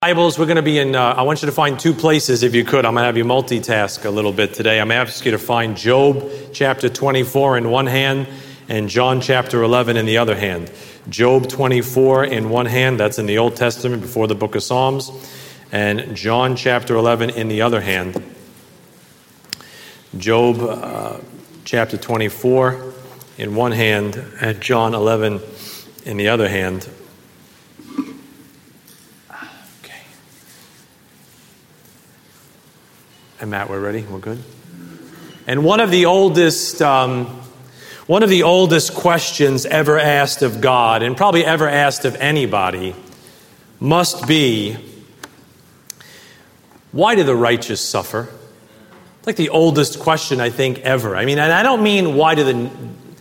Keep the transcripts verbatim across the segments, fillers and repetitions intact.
Bibles, we're going to be in, uh, I want you to find two places if you could. I'm going to have you multitask a little bit today. I'm going to ask you to find Job chapter twenty-four in one hand and John chapter eleven in the other hand. Job twenty-four in one hand, that's in the Old Testament before the book of Psalms, and John chapter eleven in the other hand. Job uh, chapter twenty-four in one hand and John eleven in the other hand. And Matt, we're ready? We're good? And one of the oldest, um, one of the oldest questions ever asked of God, and probably ever asked of anybody, must be, why do the righteous suffer? It's like the oldest question, I think, ever. I mean, and I don't mean why do the,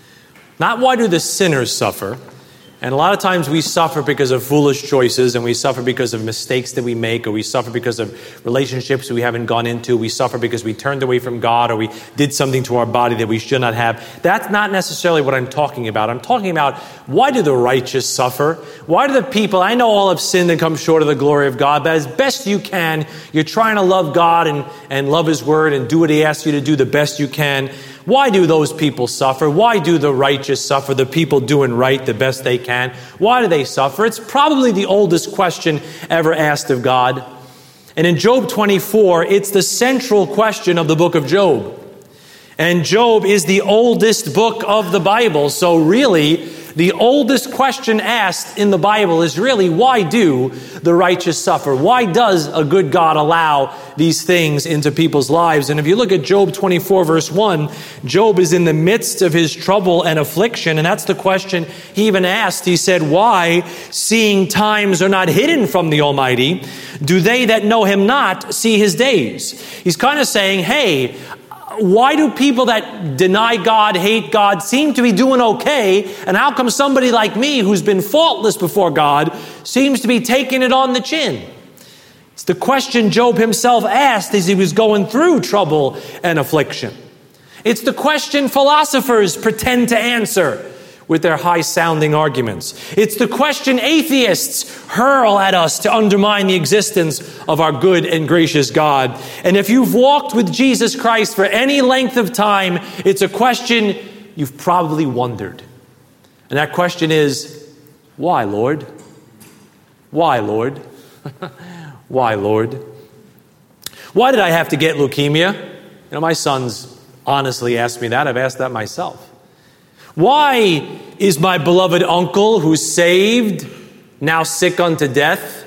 not why do the sinners suffer? And a lot of times we suffer because of foolish choices, and we suffer because of mistakes that we make, or we suffer because of relationships we haven't gone into. We suffer because we turned away from God, or we did something to our body that we should not have. That's not necessarily what I'm talking about. I'm talking about, why do the righteous suffer? Why do the people, I know all have sinned and come short of the glory of God, but as best you can, you're trying to love God and, and love His Word and do what He asks you to do the best you can. Why do those people suffer? Why do the righteous suffer? The people doing right the best they can. Why do they suffer? It's probably the oldest question ever asked of God. And in Job twenty-four, it's the central question of the book of Job. And Job is the oldest book of the Bible. So really, the oldest question asked in the Bible is really, why do the righteous suffer? Why does a good God allow these things into people's lives? And if you look at Job twenty-four, verse one, Job is in the midst of his trouble and affliction. And that's the question he even asked. He said, why, seeing times are not hidden from the Almighty, do they that know Him not see His days? He's kind of saying, hey, why do people that deny God, hate God, seem to be doing okay? And how come somebody like me, who's been faultless before God, seems to be taking it on the chin? It's the question Job himself asked as he was going through trouble and affliction. It's the question philosophers pretend to answer with their high-sounding arguments. It's the question atheists hurl at us to undermine the existence of our good and gracious God. And if you've walked with Jesus Christ for any length of time, it's a question you've probably wondered. And that question is, why, Lord? Why, Lord? Why, Lord? Why did I have to get leukemia? You know, my sons honestly asked me that. I've asked that myself. Why is my beloved uncle who's saved now sick unto death?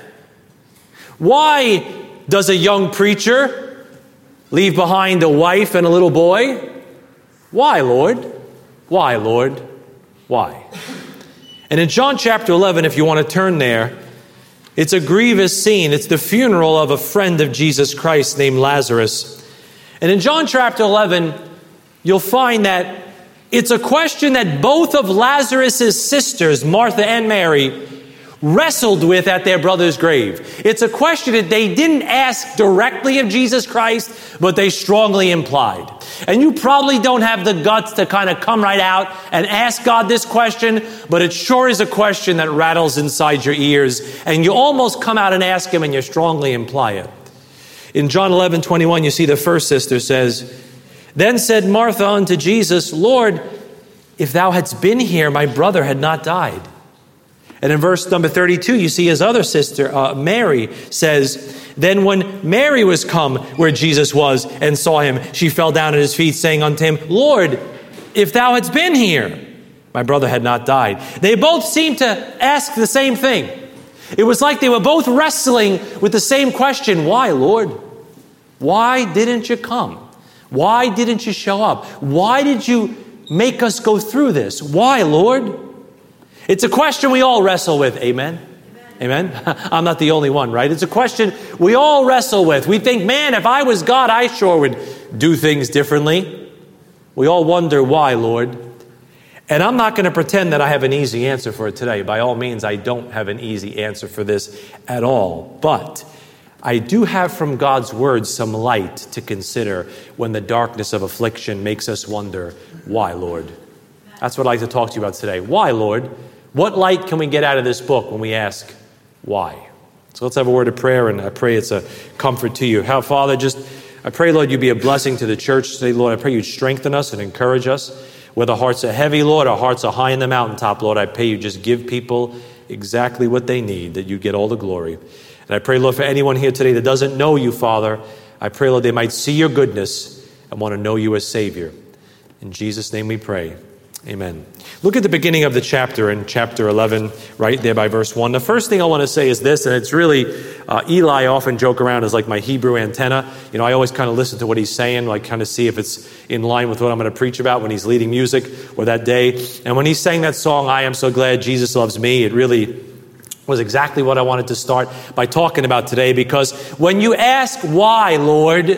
Why does a young preacher leave behind a wife and a little boy? Why, Lord? Why, Lord? Why? And in John chapter eleven, if you want to turn there, it's a grievous scene. It's the funeral of a friend of Jesus Christ named Lazarus. And in John chapter eleven, you'll find that it's a question that both of Lazarus' sisters, Martha and Mary, wrestled with at their brother's grave. It's a question that they didn't ask directly of Jesus Christ, but they strongly implied. And you probably don't have the guts to kind of come right out and ask God this question, but it sure is a question that rattles inside your ears. And you almost come out and ask Him, and you strongly imply it. In John eleven twenty-one, you see the first sister says, then said Martha unto Jesus, Lord, if thou hadst been here, my brother had not died. And in verse number thirty-two, you see his other sister, uh, Mary, says, then when Mary was come where Jesus was and saw him, she fell down at his feet, saying unto him, Lord, if thou hadst been here, my brother had not died. They both seemed to ask the same thing. It was like they were both wrestling with the same question. Why, Lord? Why didn't you come? Why didn't you show up? Why did you make us go through this? Why, Lord? It's a question we all wrestle with. Amen? Amen? Amen? I'm not the only one, right? It's a question we all wrestle with. We think, man, if I was God, I sure would do things differently. We all wonder, why, Lord? And I'm not going to pretend that I have an easy answer for it today. By all means, I don't have an easy answer for this at all. But I do have from God's word some light to consider when the darkness of affliction makes us wonder, why, Lord? That's what I'd like to talk to you about today. Why, Lord? What light can we get out of this book when we ask, why? So let's have a word of prayer, and I pray it's a comfort to you. How, Father, just, I pray, Lord, you be a blessing to the church today, Lord. I pray you'd strengthen us and encourage us. Where the hearts are heavy, Lord, our hearts are high in the mountaintop, Lord, I pray you just give people exactly what they need, that you get all the glory. And I pray, Lord, for anyone here today that doesn't know you, Father, I pray, Lord, they might see your goodness and want to know you as Savior. In Jesus' name we pray. Amen. Look at the beginning of the chapter in chapter eleven, right there by verse one. The first thing I want to say is this, and it's really, uh, Eli often joke around as like my Hebrew antenna. You know, I always kind of listen to what he's saying, like kind of see if it's in line with what I'm going to preach about when he's leading music or that day. And when he sang that song, I Am So Glad Jesus Loves Me, it really was exactly what I wanted to start by talking about today, because when you ask why, Lord,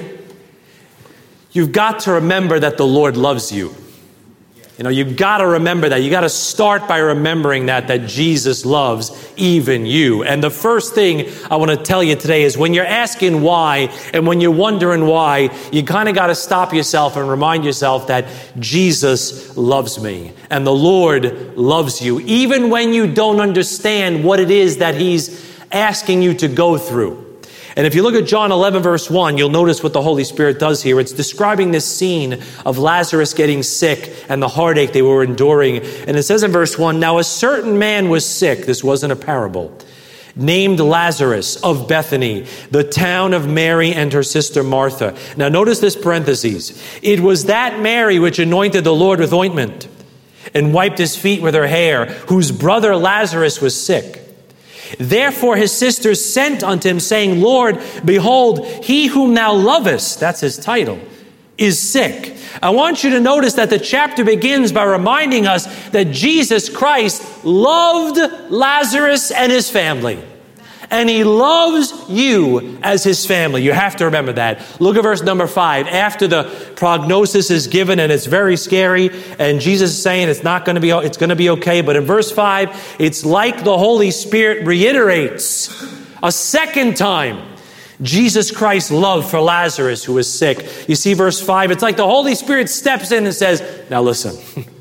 you've got to remember that the Lord loves you. You know, you've got to remember that. You got to start by remembering that, that Jesus loves even you. And the first thing I want to tell you today is when you're asking why and when you're wondering why, you kind of got to stop yourself and remind yourself that Jesus loves me and the Lord loves you, even when you don't understand what it is that he's asking you to go through. And if you look at John eleven, verse one, you'll notice what the Holy Spirit does here. It's describing this scene of Lazarus getting sick and the heartache they were enduring. And it says in verse one, now a certain man was sick. This wasn't a parable. Named Lazarus of Bethany, the town of Mary and her sister Martha. Now notice this parentheses. It was that Mary which anointed the Lord with ointment and wiped his feet with her hair, whose brother Lazarus was sick. Therefore his sisters sent unto him, saying, Lord, behold, he whom thou lovest, that's his title, is sick. I want you to notice that the chapter begins by reminding us that Jesus Christ loved Lazarus and his family. And he loves you as his family. You have to remember that. Look at verse number five. After the prognosis is given and it's very scary, and Jesus is saying it's not going to be, it's going to be okay. But in verse five, it's like the Holy Spirit reiterates a second time Jesus Christ's love for Lazarus who is sick. You see verse five, it's like the Holy Spirit steps in and says, now listen.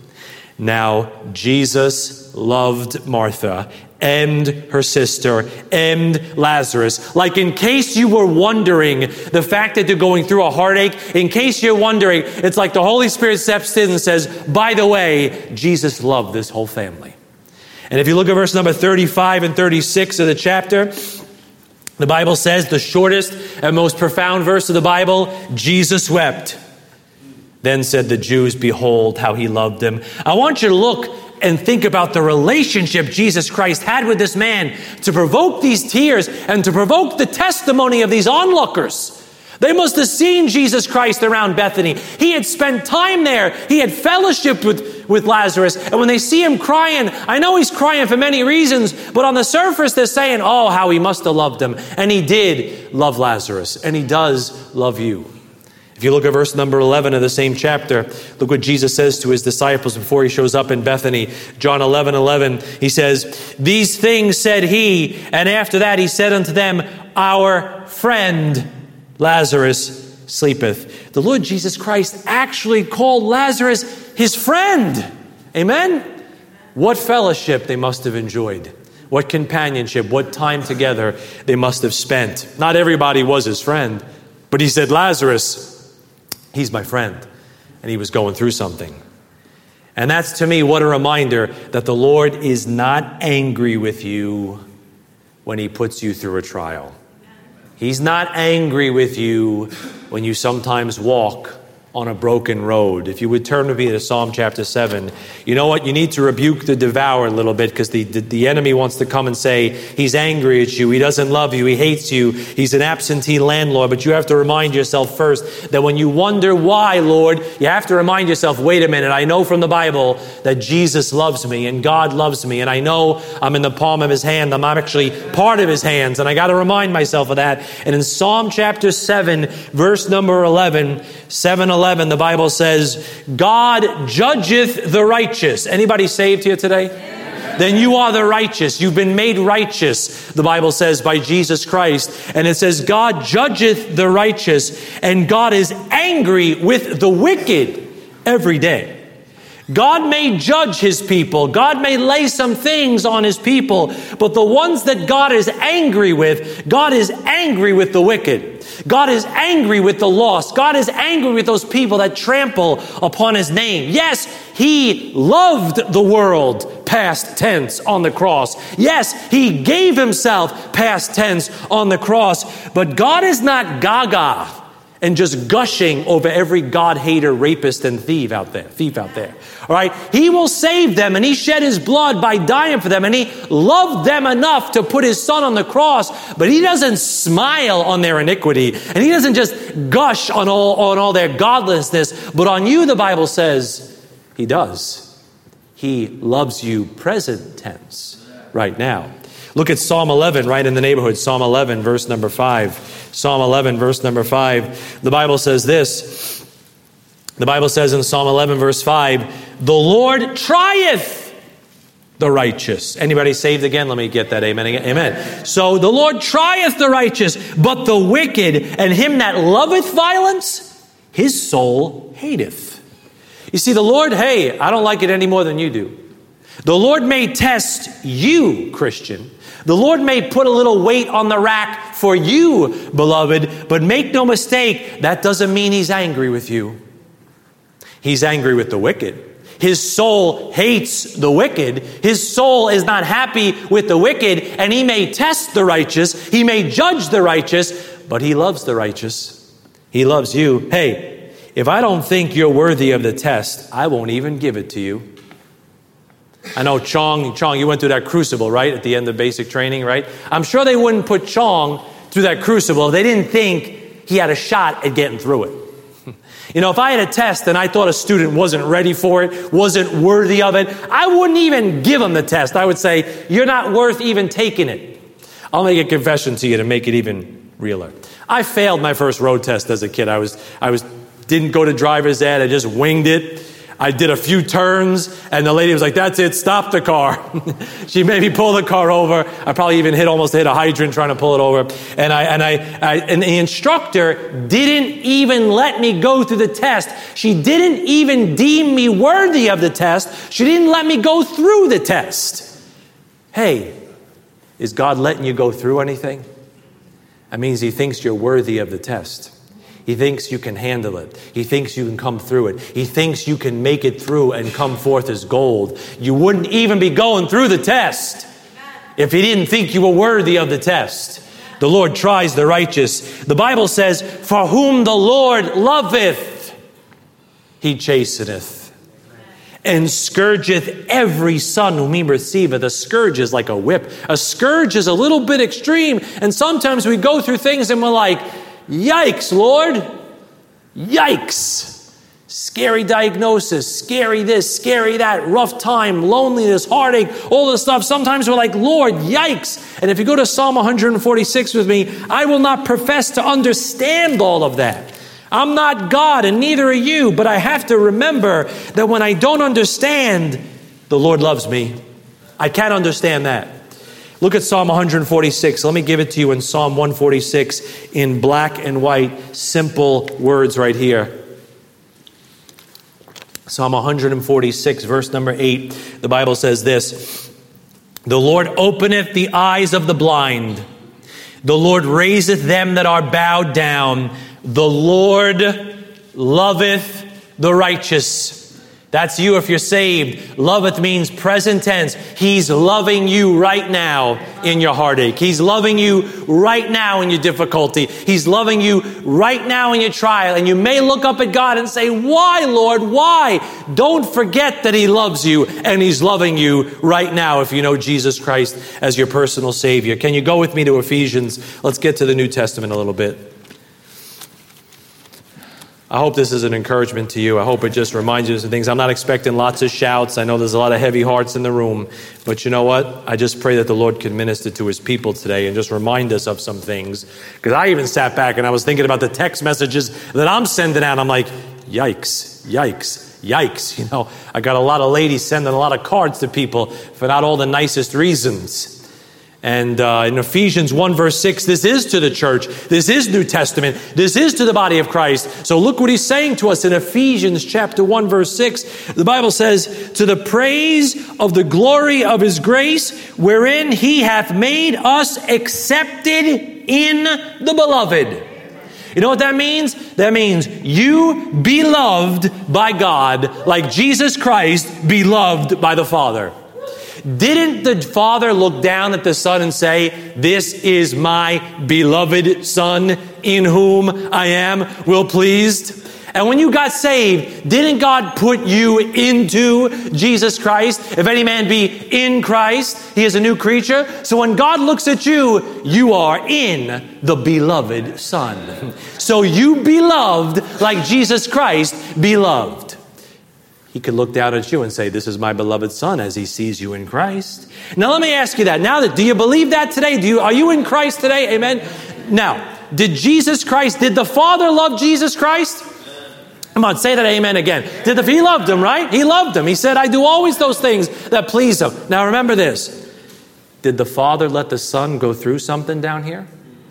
Now Jesus loved Martha and her sister and Lazarus. Like in case you were wondering, the fact that they're going through a heartache, in case you're wondering, it's like the Holy Spirit steps in and says, by the way, Jesus loved this whole family. And if you look at verse number thirty-five and thirty-six of the chapter, the Bible says, the shortest and most profound verse of the Bible, Jesus wept. Then said the Jews, behold how he loved them. I want you to look and think about the relationship Jesus Christ had with this man to provoke these tears and to provoke the testimony of these onlookers. They must have seen Jesus Christ around Bethany. He had spent time there. He had fellowshiped with, with Lazarus. And when they see him crying, I know he's crying for many reasons, but on the surface they're saying, oh, how he must have loved him. And he did love Lazarus, and he does love you. If you look at verse number eleven of the same chapter, look what Jesus says to his disciples before he shows up in Bethany. John eleven eleven, he says, these things said he, and after that he said unto them, our friend Lazarus sleepeth. The Lord Jesus Christ actually called Lazarus his friend. Amen? What fellowship they must have enjoyed. What companionship, what time together they must have spent. Not everybody was his friend, but he said, Lazarus, he's my friend, and he was going through something. And that's, to me, what a reminder that the Lord is not angry with you when he puts you through a trial. He's not angry with you when you sometimes walk on a broken road. If you would turn with me to Psalm chapter seven, you know what? You need to rebuke the devourer a little bit, because the, the, the enemy wants to come and say, he's angry at you, he doesn't love you, he hates you, he's an absentee landlord. But you have to remind yourself first that when you wonder why, Lord, you have to remind yourself, wait a minute, I know from the Bible that Jesus loves me and God loves me, and I know I'm in the palm of his hand, I'm actually part of his hands, and I got to remind myself of that. And in Psalm chapter seven, verse number eleven, seven eleven, the Bible says, God judgeth the righteous. Anybody saved here today? Yeah. Then you are the righteous. You've been made righteous, the Bible says, by Jesus Christ. And it says, God judgeth the righteous, and God is angry with the wicked every day. God may judge his people. God may lay some things on his people. But the ones that God is angry with, God is angry with the wicked. God is angry with the lost. God is angry with those people that trample upon his name. Yes, he loved the world, past tense, on the cross. Yes, he gave himself, past tense, on the cross. But God is not gaga and just gushing over every God-hater, rapist, and thief out there. Thief out there. All right? He will save them, and he shed his blood by dying for them, and he loved them enough to put his son on the cross, but he doesn't smile on their iniquity, and he doesn't just gush on all, on all their godlessness, but on you, the Bible says, he does. He loves you present tense right now. Look at Psalm eleven, right in the neighborhood. Psalm eleven, verse number five. Psalm eleven, verse number five. The Bible says this. The Bible says in Psalm eleven, verse five, the Lord trieth the righteous. Anybody saved again? Let me get that. Amen. Amen. So the Lord trieth the righteous, but the wicked and him that loveth violence, his soul hateth. You see, the Lord, hey, I don't like it any more than you do. The Lord may test you, Christian. The Lord may put a little weight on the rack for you, beloved, but make no mistake, that doesn't mean he's angry with you. He's angry with the wicked. His soul hates the wicked. His soul is not happy with the wicked, and he may test the righteous. He may judge the righteous, but he loves the righteous. He loves you. Hey, if I don't think you're worthy of the test, I won't even give it to you. I know Chong, Chong, you went through that crucible, right? At the end of basic training, right? I'm sure they wouldn't put Chong through that crucible if they didn't think he had a shot at getting through it. You know, if I had a test and I thought a student wasn't ready for it, wasn't worthy of it, I wouldn't even give him the test. I would say, you're not worth even taking it. I'll make a confession to you to make it even realer. I failed my first road test as a kid. I was, I was, didn't go to driver's ed. I just winged it. I did a few turns, and the lady was like, that's it, stop the car. She made me pull the car over. I probably even hit, almost hit a hydrant trying to pull it over. And I, and I, I, and the instructor didn't even let me go through the test. She didn't even deem me worthy of the test. She didn't let me go through the test. Hey, is God letting you go through anything? That means he thinks you're worthy of the test. He thinks you can handle it. He thinks you can come through it. He thinks you can make it through and come forth as gold. You wouldn't even be going through the test if he didn't think you were worthy of the test. The Lord tries the righteous. The Bible says, for whom the Lord loveth, he chasteneth, and scourgeth every son whom he receiveth. A scourge is like a whip. A scourge is a little bit extreme. And sometimes we go through things and we're like, yikes, Lord. Yikes. Scary diagnosis, scary this, scary that, rough time, loneliness, heartache, all this stuff. Sometimes we're like, Lord, yikes. And if you go to Psalm one forty-six with me, I will not profess to understand all of that. I'm not God and neither are you, but I have to remember that when I don't understand, the Lord loves me. I can't understand that. Look at Psalm one forty-six. Let me give it to you in Psalm one forty-six in black and white, simple words right here. Psalm one forty-six, verse number eight. The Bible says this, the Lord openeth the eyes of the blind. The Lord raiseth them that are bowed down. The Lord loveth the righteous. That's you if you're saved. Loveth means present tense. He's loving you right now in your heartache. He's loving you right now in your difficulty. He's loving you right now in your trial. And you may look up at God and say, why, Lord, why? Don't forget that he loves you and he's loving you right now if you know Jesus Christ as your personal Savior. Can you go with me to Ephesians? Let's get to the New Testament a little bit. I hope this is an encouragement to you. I hope it just reminds you of some things. I'm not expecting lots of shouts. I know there's a lot of heavy hearts in the room. But you know what? I just pray that the Lord can minister to his people today and just remind us of some things. Because I even sat back and I was thinking about the text messages that I'm sending out. I'm like, yikes, yikes, yikes. You know, I got a lot of ladies sending a lot of cards to people for not all the nicest reasons. And uh, in Ephesians one verse six, this is to the church. This is New Testament. This is to the body of Christ. So look what he's saying to us in Ephesians chapter one verse six. The Bible says, to the praise of the glory of his grace, wherein he hath made us accepted in the beloved. You know what that means? That means you be loved by God like Jesus Christ be loved by the Father. Didn't the Father look down at the Son and say, this is my beloved Son in whom I am well pleased? And when you got saved, didn't God put you into Jesus Christ? If any man be in Christ, he is a new creature. So when God looks at you, you are in the beloved Son. So you be loved like Jesus Christ be loved. He could look down at you and say, this is my beloved Son, as he sees you in Christ. Now let me ask you that. Now, that do you believe that today? Do you, are you in Christ today? Amen. Now, did Jesus Christ, did the Father love Jesus Christ? Come on, say that amen again. Did the, he loved him, right? He loved him. He said, I do always those things that please him. Now remember this. Did the Father let the Son go through something down here?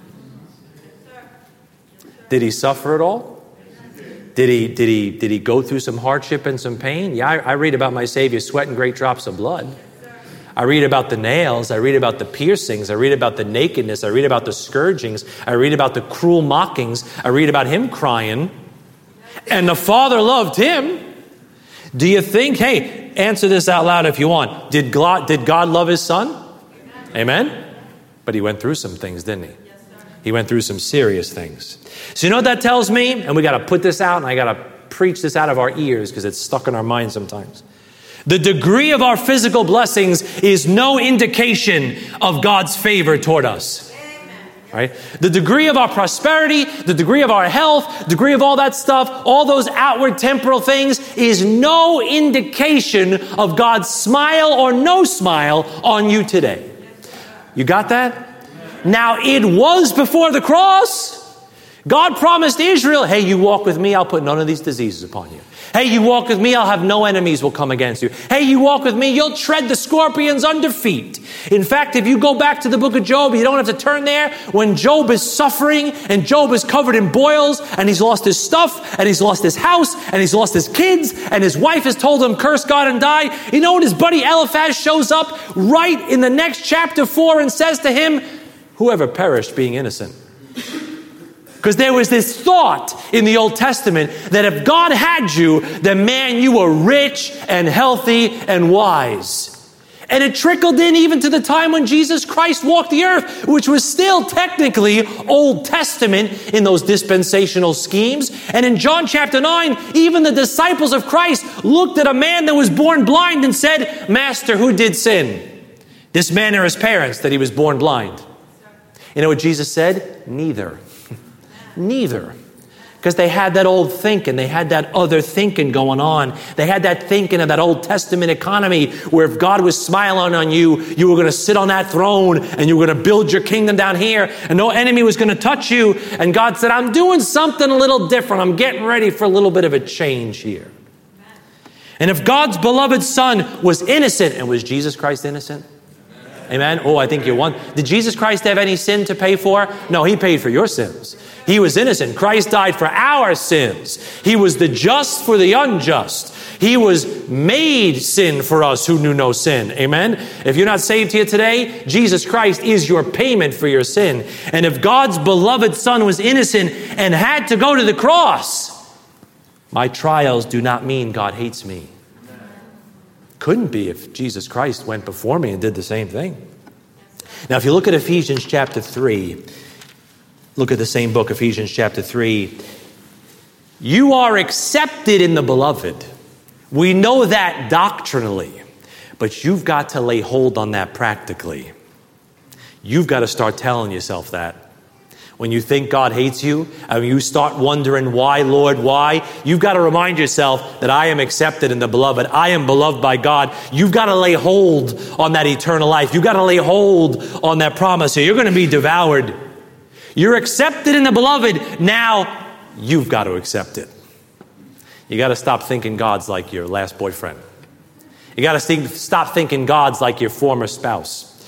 Did he suffer at all? Did he, did he, did he go through some hardship and some pain? Yeah, I, I read about my Savior sweating great drops of blood. I read about the nails. I read about the piercings. I read about the nakedness. I read about the scourgings. I read about the cruel mockings. I read about him crying. And the Father loved him. Do you think, hey, answer this out loud if you want. Did God, did God love his Son? Amen. Amen? But he went through some things, didn't he? Yes, sir. He went through some serious things. So you know what that tells me? And we got to put this out, and I got to preach this out of our ears because it's stuck in our minds sometimes. The degree of our physical blessings is no indication of God's favor toward us. Right? The degree of our prosperity, the degree of our health, the degree of all that stuff, all those outward temporal things is no indication of God's smile or no smile on you today. You got that? Now, it was before the cross. God promised Israel, hey, you walk with me, I'll put none of these diseases upon you. Hey, you walk with me, I'll have no enemies will come against you. Hey, you walk with me, you'll tread the scorpions under feet. In fact, if you go back to the book of Job, you don't have to turn there. When Job is suffering and Job is covered in boils and he's lost his stuff and he's lost his house and he's lost his kids and his wife has told him, curse God and die. You know what? His buddy Eliphaz shows up right in the next chapter four and says to him, whoever perished being innocent. Because there was this thought in the Old Testament that if God had you, then man, you were rich and healthy and wise. And it trickled in even to the time when Jesus Christ walked the earth, which was still technically Old Testament in those dispensational schemes. And in John chapter nine, even the disciples of Christ looked at a man that was born blind and said, Master, who did sin? This man or his parents that he was born blind? You know what Jesus said? Neither. Neither. Because they had that old thinking. They had that other thinking going on. They had that thinking of that Old Testament economy where if God was smiling on you, you were going to sit on that throne and you were going to build your kingdom down here and no enemy was going to touch you. And God said, I'm doing something a little different. I'm getting ready for a little bit of a change here. And if God's beloved Son was innocent, and was Jesus Christ innocent? Amen. Oh, I think you're one. Did Jesus Christ have any sin to pay for? No, he paid for your sins. He was innocent. Christ died for our sins. He was the just for the unjust. He was made sin for us who knew no sin. Amen. If you're not saved here today, Jesus Christ is your payment for your sin. And if God's beloved Son was innocent and had to go to the cross, my trials do not mean God hates me. Couldn't be if Jesus Christ went before me and did the same thing. Now, if you look at Ephesians chapter three, look at the same book, Ephesians chapter three. You are accepted in the beloved. We know that doctrinally, but you've got to lay hold on that practically. You've got to start telling yourself that. When you think God hates you, and you start wondering, why, Lord, why? You've got to remind yourself that I am accepted in the beloved. I am beloved by God. You've got to lay hold on that eternal life. You've got to lay hold on that promise. You're going to be devoured. You're accepted in the beloved. Now, you've got to accept it. You got to stop thinking God's like your last boyfriend. You got to stop thinking God's like your former spouse.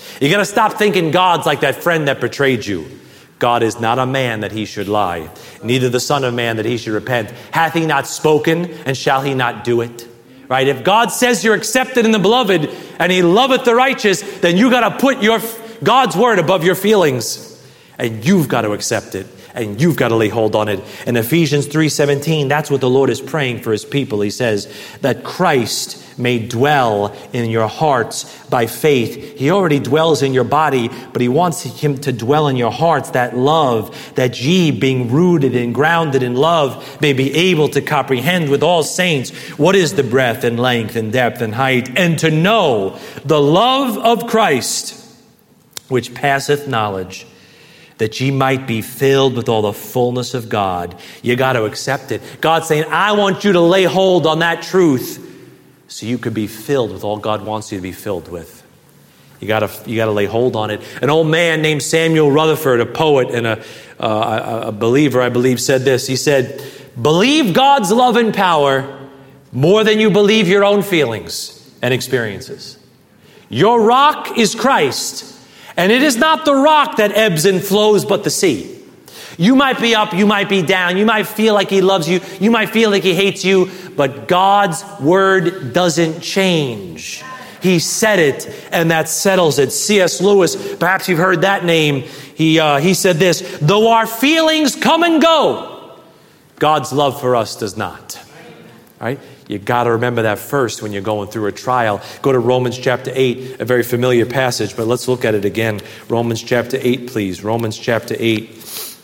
You got to stop thinking God's like that friend that betrayed you. God is not a man that he should lie, neither the son of man that he should repent. Hath he not spoken, and shall he not do it? Right? If God says you're accepted in the beloved, and he loveth the righteous, then you got to put your God's word above your feelings, and you've got to accept it, and you've got to lay hold on it. In Ephesians three seventeen, that's what the Lord is praying for his people. He says that Christ may dwell in your hearts by faith. He already dwells in your body, but he wants him to dwell in your hearts, that love, that ye, being rooted and grounded in love, may be able to comprehend with all saints what is the breadth and length and depth and height, and to know the love of Christ, which passeth knowledge, that ye might be filled with all the fullness of God. You got to accept it. God's saying, I want you to lay hold on that truth so you could be filled with all God wants you to be filled with. You got to you got to lay hold on it. An old man named Samuel Rutherford, a poet and a, uh, a believer, I believe, said this. He said, believe God's love and power more than you believe your own feelings and experiences. Your rock is Christ, and it is not the rock that ebbs and flows, but the sea. You might be up, you might be down, you might feel like he loves you, you might feel like he hates you, but God's word doesn't change. He said it, and that settles it. C S Lewis, perhaps you've heard that name. He uh, he said this, though our feelings come and go, God's love for us does not. All right? You got to remember that first when you're going through a trial. Go to Romans chapter eight, a very familiar passage, but let's look at it again. Romans chapter eight, please. Romans chapter eight.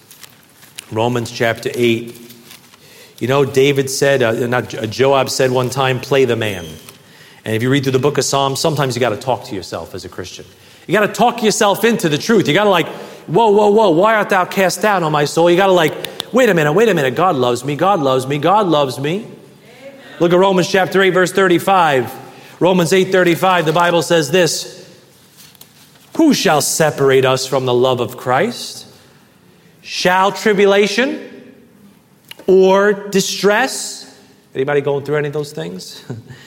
Romans chapter eight. You know, David said, uh, not uh, Joab said one time, play the man. And if you read through the book of Psalms, sometimes you got to talk to yourself as a Christian. You got to talk yourself into the truth. You got to like, whoa, whoa, whoa, why art thou cast down, O my soul? You got to like, wait a minute, wait a minute. God loves me. God loves me. God loves me. Look at Romans chapter eight, verse thirty-five. Romans eight thirty-five, the Bible says this. Who shall separate us from the love of Christ? Shall tribulation or distress? Anybody going through any of those things?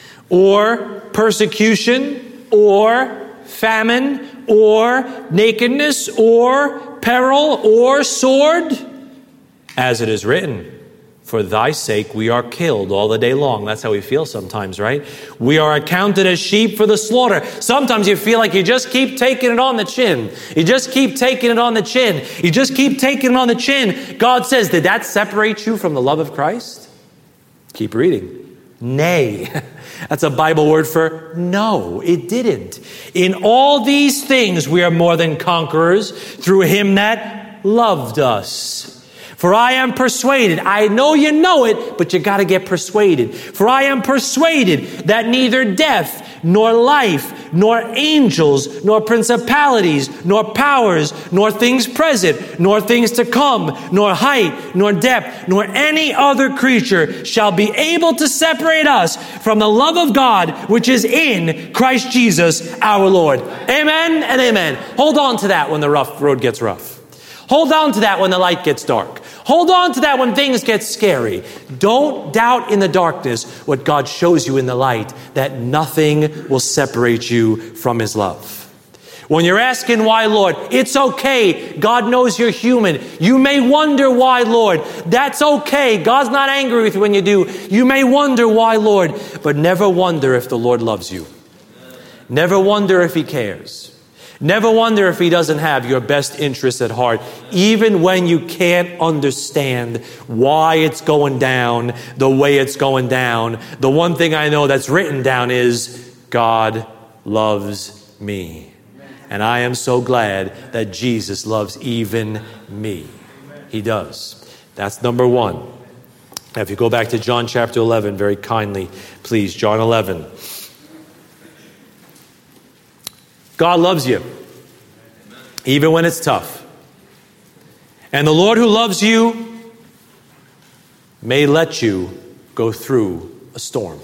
Or persecution or famine or nakedness or peril or sword? As it is written, for thy sake we are killed all the day long. That's how we feel sometimes, right? We are accounted as sheep for the slaughter. Sometimes you feel like you just keep taking it on the chin. You just keep taking it on the chin. You just keep taking it on the chin. God says, did that separate you from the love of Christ? Keep reading. Nay. That's a Bible word for no, it didn't. In all these things we are more than conquerors through him that loved us. For I am persuaded, I know you know it, but you got to get persuaded. For I am persuaded that neither death, nor life, nor angels, nor principalities, nor powers, nor things present, nor things to come, nor height, nor depth, nor any other creature shall be able to separate us from the love of God, which is in Christ Jesus our Lord. Amen and amen. Hold on to that when the rough road gets rough. Hold on to that when the light gets dark. Hold on to that when things get scary. Don't doubt in the darkness what God shows you in the light, that nothing will separate you from his love. When you're asking why, Lord, it's okay. God knows you're human. You may wonder why, Lord. That's okay. God's not angry with you when you do. You may wonder why, Lord, but never wonder if the Lord loves you. Never wonder if he cares. Never wonder if he doesn't have your best interests at heart, even when you can't understand why it's going down the way it's going down. The one thing I know that's written down is God loves me. And I am so glad that Jesus loves even me. He does. That's number one. Now, if you go back to John chapter eleven, very kindly, please, John eleven. God loves you, even when it's tough. And the Lord who loves you may let you go through a storm.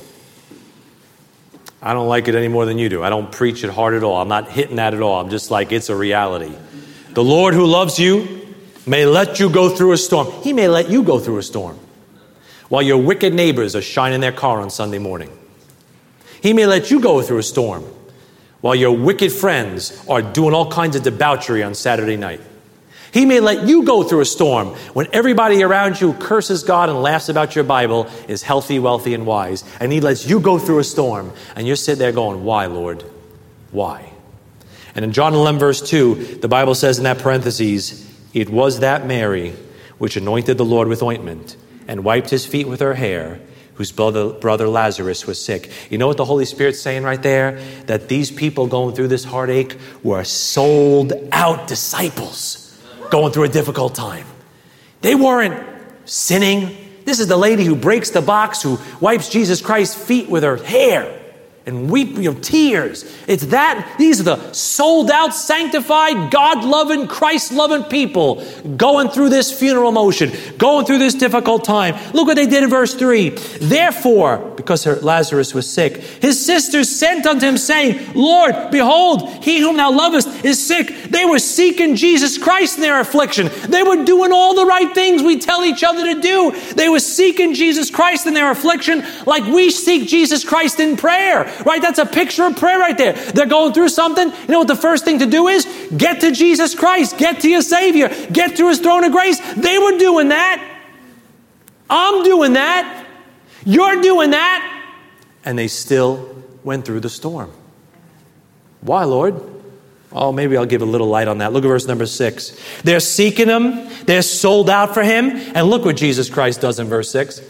I don't like it any more than you do. I don't preach it hard at all. I'm not hitting that at all. I'm just like, it's a reality. The Lord who loves you may let you go through a storm. He may let you go through a storm while your wicked neighbors are shining their car on Sunday morning. He may let you go through a storm while your wicked friends are doing all kinds of debauchery on Saturday night. He may let you go through a storm when everybody around you curses God and laughs about your Bible, is healthy, wealthy, and wise. And he lets you go through a storm. And you're sitting there going, why, Lord? Why? And in John eleven, verse two, the Bible says in that parentheses, it was that Mary which anointed the Lord with ointment and wiped his feet with her hair, whose brother, brother Lazarus was sick. You know what the Holy Spirit's saying right there? That these people going through this heartache were sold out disciples going through a difficult time. They weren't sinning. This is the lady who breaks the box, who wipes Jesus Christ's feet with her hair and weep, you know, tears. It's that, these are the sold out, sanctified, God-loving, Christ-loving people going through this funeral motion, going through this difficult time. Look what they did in verse three. Therefore, because her Lazarus was sick, his sisters sent unto him, saying, Lord, behold, he whom thou lovest is sick. They were seeking Jesus Christ in their affliction. They were doing all the right things we tell each other to do. They were seeking Jesus Christ in their affliction like we seek Jesus Christ in prayer. Right? That's a picture of prayer right there. They're going through something. You know what the first thing to do is? Get to Jesus Christ. Get to your Savior. Get to his throne of grace. They were doing that. I'm doing that. You're doing that. And they still went through the storm. Why, Lord? Oh, maybe I'll give a little light on that. Look at verse number six. They're seeking him. They're sold out for him. And look what Jesus Christ does in verse six.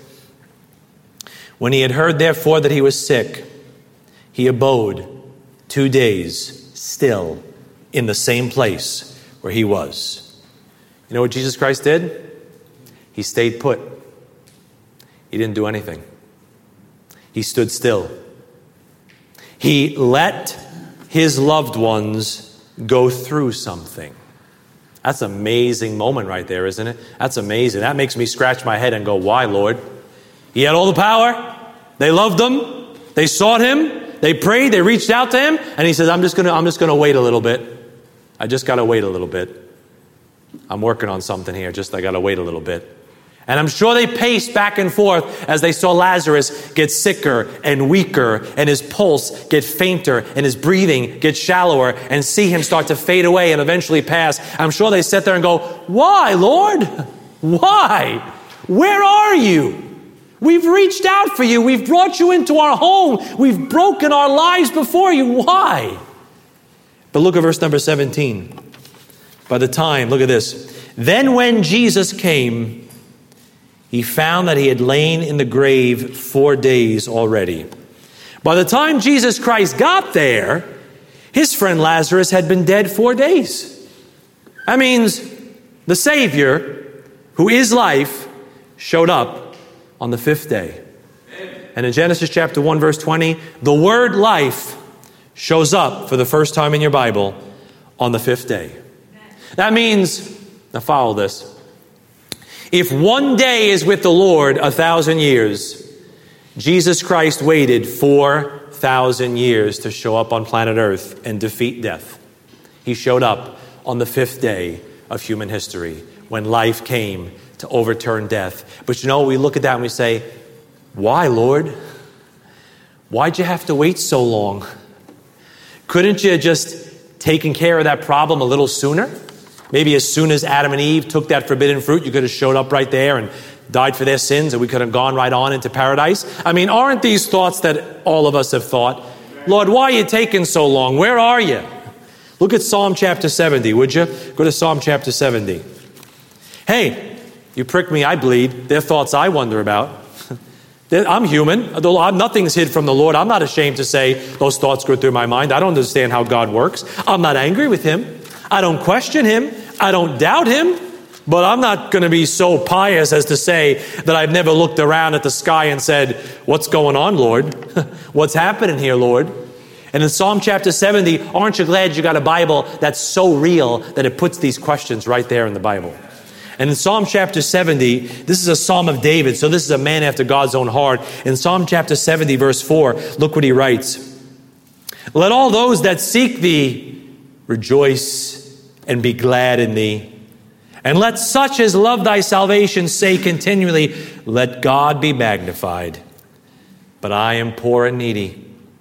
When he had heard, therefore, that he was sick, he abode two days still in the same place where he was. You know what Jesus Christ did? He stayed put. He didn't do anything. He stood still. He let his loved ones go through something. That's an amazing moment right there, isn't it? That's amazing. That makes me scratch my head and go, why, Lord? He had all the power. They loved him. They sought him. They prayed, they reached out to him, and he says, I'm just gonna, I'm just gonna wait a little bit. I just gotta wait a little bit. I'm working on something here, just I gotta wait a little bit. And I'm sure they paced back and forth as they saw Lazarus get sicker and weaker, and his pulse get fainter, and his breathing get shallower, and see him start to fade away and eventually pass. I'm sure they sit there and go, why, Lord? Why? Where are you? We've reached out for you. We've brought you into our home. We've broken our lives before you. Why? But look at verse number seventeen. By the time, look at this. Then when Jesus came, he found that he had lain in the grave four days already. By the time Jesus Christ got there, his friend Lazarus had been dead four days. That means the Savior, who is life, showed up on the fifth day. And in Genesis chapter one, verse twenty, the word life shows up for the first time in your Bible on the fifth day. That means, now follow this. If one day is with the Lord a thousand years, Jesus Christ waited four thousand years to show up on planet Earth and defeat death. He showed up on the fifth day of human history when life came to overturn death. But you know, we look at that and we say, why, Lord? Why'd you have to wait so long? Couldn't you just taken care of that problem a little sooner? Maybe as soon as Adam and Eve took that forbidden fruit, you could have showed up right there and died for their sins and we could have gone right on into paradise. I mean, aren't these thoughts that all of us have thought? Lord, why are you taking so long? Where are you? Look at Psalm chapter seventy, would you? Go to Psalm chapter seventy. Hey, you prick me, I bleed. They're thoughts I wonder about. I'm human. Nothing's hid from the Lord. I'm not ashamed to say those thoughts go through my mind. I don't understand how God works. I'm not angry with him. I don't question him. I don't doubt him. But I'm not going to be so pious as to say that I've never looked around at the sky and said, what's going on, Lord? What's happening here, Lord? And in Psalm chapter seventy, aren't you glad you got a Bible that's so real that it puts these questions right there in the Bible? And in Psalm chapter seventy, this is a Psalm of David, so this is a man after God's own heart. In Psalm chapter seventy, verse four, look what he writes. Let all those that seek thee rejoice and be glad in thee. And let such as love thy salvation say continually, let God be magnified. But I am poor and needy.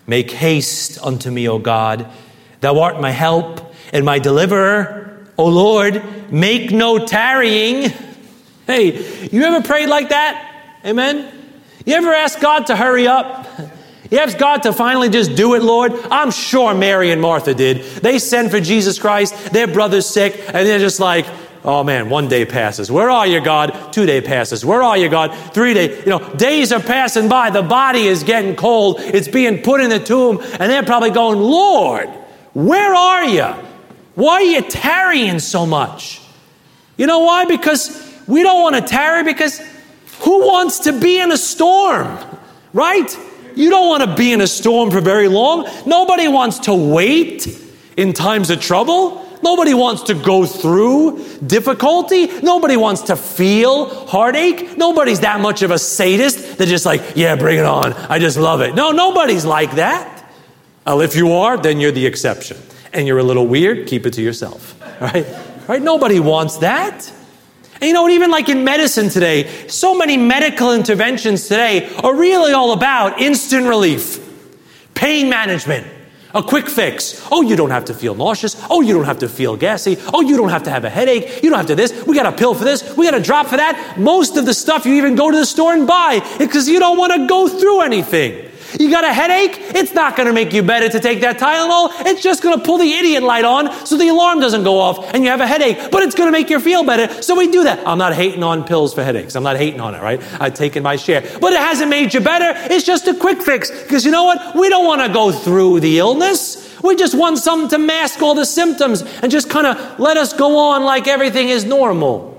Make haste unto me, O God. Thou art my help and my deliverer. O Lord, make no tarrying. Hey, you ever prayed like that? Amen? You ever ask God to hurry up? You ask God to finally just do it, Lord? I'm sure Mary and Martha did. They send for Jesus Christ. Their brother's sick. And they're just like, oh man, one day passes. Where are you, God? Two day passes. Where are you, God? Three days. You know, days are passing by. The body is getting cold. It's being put in the tomb. And they're probably going, Lord, where are you? Why are you tarrying so much? You know why? Because we don't want to tarry, because who wants to be in a storm? Right? You don't want to be in a storm for very long. Nobody wants to wait in times of trouble. Nobody wants to go through difficulty. Nobody wants to feel heartache. Nobody's that much of a sadist. They're just like, yeah, bring it on. I just love it. No, nobody's like that. Well, if you are, then you're the exception. And you're a little weird, keep it to yourself. Right? Right? Nobody wants that. And you know what, even like in medicine today, so many medical interventions today are really all about instant relief, pain management, a quick fix. Oh, you don't have to feel nauseous. Oh, you don't have to feel gassy. Oh, you don't have to have a headache. You don't have to this. We got a pill for this. We got a drop for that. Most of the stuff you even go to the store and buy because you don't want to go through anything. You got a headache? It's not going to make you better to take that Tylenol. It's just going to pull the idiot light on so the alarm doesn't go off and you have a headache. But it's going to make you feel better. So we do that. I'm not hating on pills for headaches. I'm not hating on it, right? I've taken my share. But it hasn't made you better. It's just a quick fix. Because you know what? We don't want to go through the illness. We just want something to mask all the symptoms and just kind of let us go on like everything is normal.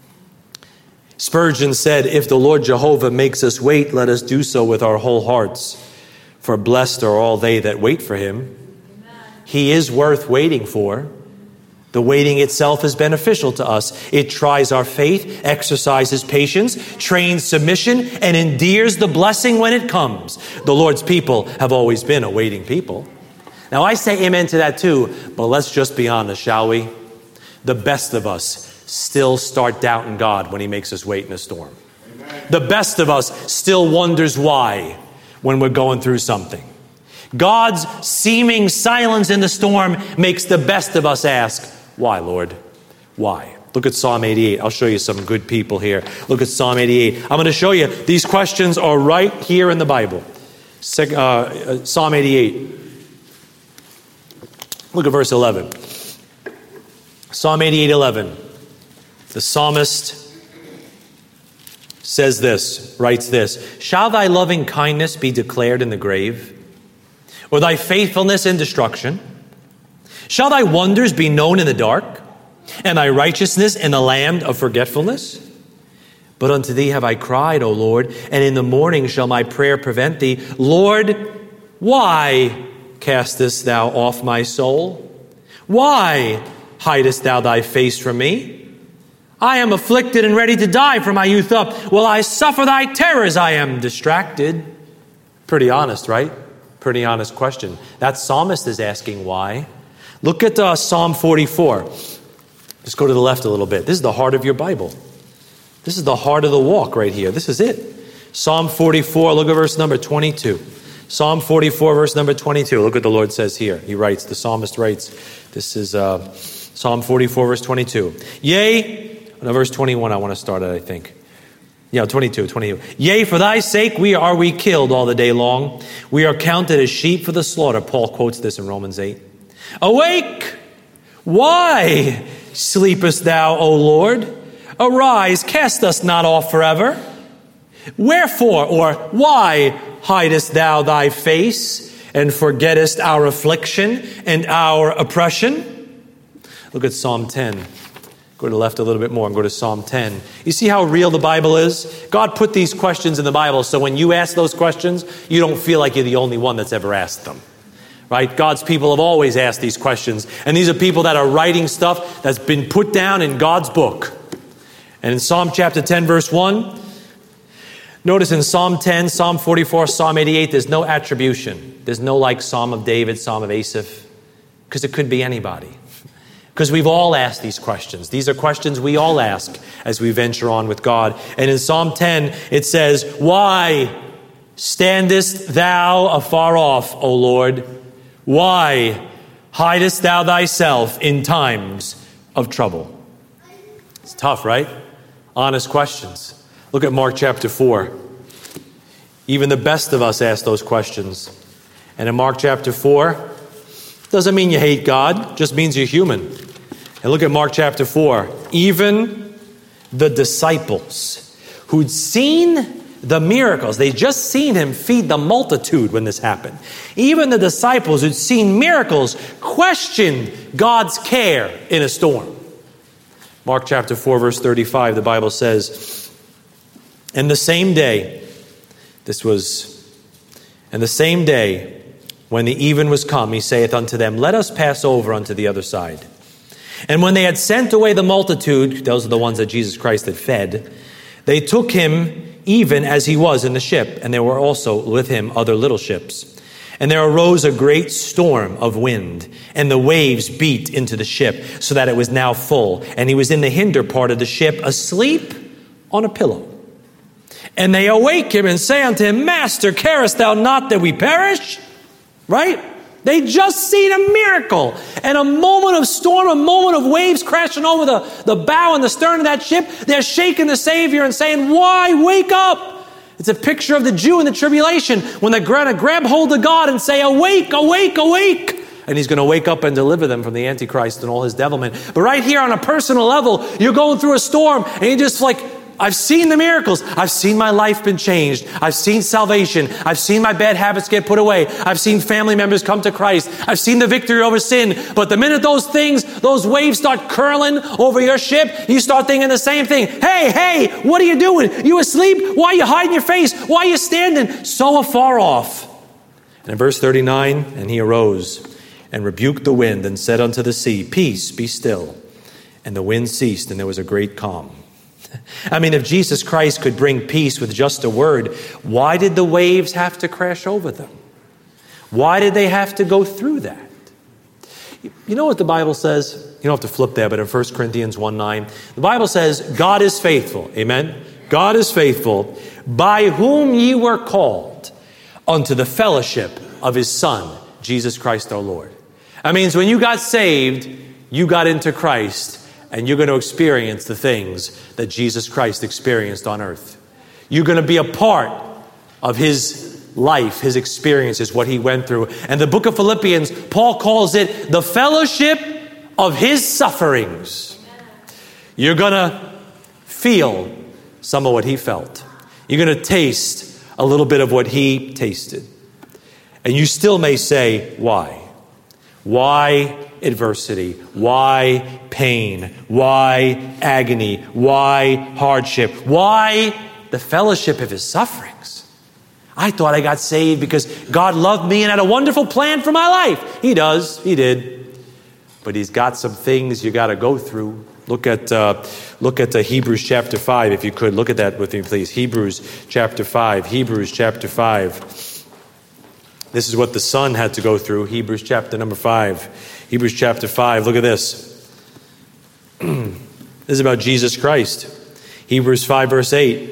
Spurgeon said, if the Lord Jehovah makes us wait, let us do so with our whole hearts. For blessed are all they that wait for him. Amen. He is worth waiting for. The waiting itself is beneficial to us. It tries our faith, exercises patience, trains submission, and endears the blessing when it comes. The Lord's people have always been a waiting people. Now I say amen to that too, but let's just be honest, shall we? The best of us still start doubting God when he makes us wait in a storm. Amen. The best of us still wonders why when we're going through something. God's seeming silence in the storm makes the best of us ask, why, Lord? Why? Look at Psalm eighty-eight. I'll show you some good people here. Look at Psalm eighty-eight. I'm going to show you these questions are right here in the Bible. Uh, Psalm eighty-eight. Look at verse eleven. Psalm eighty-eight, eleven. The psalmist says this, writes this, shall thy loving kindness be declared in the grave, or thy faithfulness in destruction? Shall thy wonders be known in the dark, and thy righteousness in the land of forgetfulness? But unto thee have I cried, O Lord, and in the morning shall my prayer prevent thee. Lord, why castest thou off my soul? Why hidest thou thy face from me? I am afflicted and ready to die from my youth up. Will I suffer thy terrors? I am distracted. Pretty honest, right? Pretty honest question. That psalmist is asking why. Look at uh, Psalm forty-four. Just go to the left a little bit. This is the heart of your Bible. This is the heart of the walk right here. This is it. Psalm forty-four, look at verse number twenty-two. Psalm forty-four, verse number twenty-two. Look what the Lord says here. He writes, the psalmist writes, this is uh, Psalm forty-four, verse twenty-two. Yea, no, verse twenty-one I want to start at, I think. Yeah, twenty-two, twenty-two. Yea, for thy sake we are we killed all the day long. We are counted as sheep for the slaughter. Paul quotes this in Romans eight. Awake! Why sleepest thou, O Lord? Arise, cast us not off forever. Wherefore, or why hidest thou thy face and forgettest our affliction and our oppression? Look at Psalm ten. Go to the left a little bit more and go to Psalm ten. You see how real the Bible is? God put these questions in the Bible so when you ask those questions, you don't feel like you're the only one that's ever asked them. Right? God's people have always asked these questions. And these are people that are writing stuff that's been put down in God's book. And in Psalm chapter ten, verse one, notice in Psalm ten, Psalm forty-four, Psalm eighty-eight, there's no attribution. There's no like Psalm of David, Psalm of Asaph, because it could be anybody. Because we've all asked these questions. These are questions we all ask as we venture on with God. And in Psalm ten, it says, why standest thou afar off, O Lord? Why hidest thou thyself in times of trouble? It's tough, right? Honest questions. Look at Mark chapter four. Even the best of us ask those questions. And in Mark chapter four, doesn't mean you hate God, just means you're human. And look at Mark chapter four. Even the disciples who'd seen the miracles, they just seen him feed the multitude when this happened. Even the disciples who'd seen miracles questioned God's care in a storm. Mark chapter four, verse thirty-five, the Bible says, "And the same day," this was, "and the same day, when the even was come, he saith unto them, Let us pass over unto the other side. And when they had sent away the multitude," those are the ones that Jesus Christ had fed, "they took him even as he was in the ship, and there were also with him other little ships. And there arose a great storm of wind, and the waves beat into the ship, so that it was now full. And he was in the hinder part of the ship, asleep on a pillow. And they awake him and say unto him, Master, carest thou not that we perish?" Right? They just seen a miracle. And a moment of storm, a moment of waves crashing over the, the bow and the stern of that ship. They're shaking the Savior and saying, "Why? Wake up." It's a picture of the Jew in the tribulation when they're going to grab hold of God and say, "Awake, awake, awake." And he's going to wake up and deliver them from the Antichrist and all his devilment. But right here on a personal level, you're going through a storm and you're just like, I've seen the miracles. I've seen my life been changed. I've seen salvation. I've seen my bad habits get put away. I've seen family members come to Christ. I've seen the victory over sin. But the minute those things, those waves start curling over your ship, you start thinking the same thing. Hey, hey, what are you doing? You asleep? Why are you hiding your face? Why are you standing so afar off? And in verse thirty-nine, "And he arose and rebuked the wind and said unto the sea, Peace, be still. And the wind ceased, and there was a great calm." I mean, if Jesus Christ could bring peace with just a word, why did the waves have to crash over them? Why did they have to go through that? You know what the Bible says? You don't have to flip there, but in First Corinthians one nine, the Bible says, God is faithful. Amen? God is faithful, by whom ye were called unto the fellowship of his Son, Jesus Christ our Lord. That means when you got saved, you got into Christ, and you're going to experience the things that Jesus Christ experienced on earth. You're going to be a part of his life, his experiences, what he went through. And the book of Philippians, Paul calls it the fellowship of his sufferings. You're going to feel some of what he felt. You're going to taste a little bit of what he tasted. And you still may say, why? Why adversity? Why pain? Why agony? Why hardship? Why the fellowship of his sufferings? I thought I got saved because God loved me and had a wonderful plan for my life. He does. He did. But he's got some things you got to go through. Look at uh, look at uh, Hebrews chapter five, if you could. Look at that with me, please. Hebrews chapter five. Hebrews chapter five. This is what the Son had to go through. Hebrews chapter number five. Hebrews chapter five. Look at this. This is about Jesus Christ. Hebrews five, verse eight.